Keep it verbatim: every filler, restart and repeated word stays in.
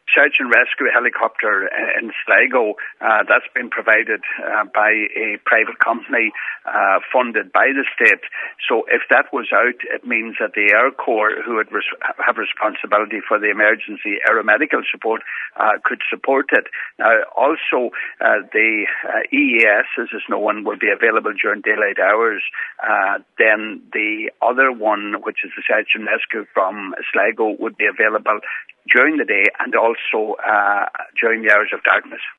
search and rescue helicopter in Sligo, uh, that's been provided uh, by a private company uh, funded by the state. So if that was out, it means that the Air Corps, who would res- have responsibility for the emergency aeromedical support, uh, could support it. Now, also, uh, the uh, E A S, as is known, will be available during daylight hours. Uh, then the other one, which is the search and rescue from Sligo, would be available during the day and also uh, during the hours of darkness.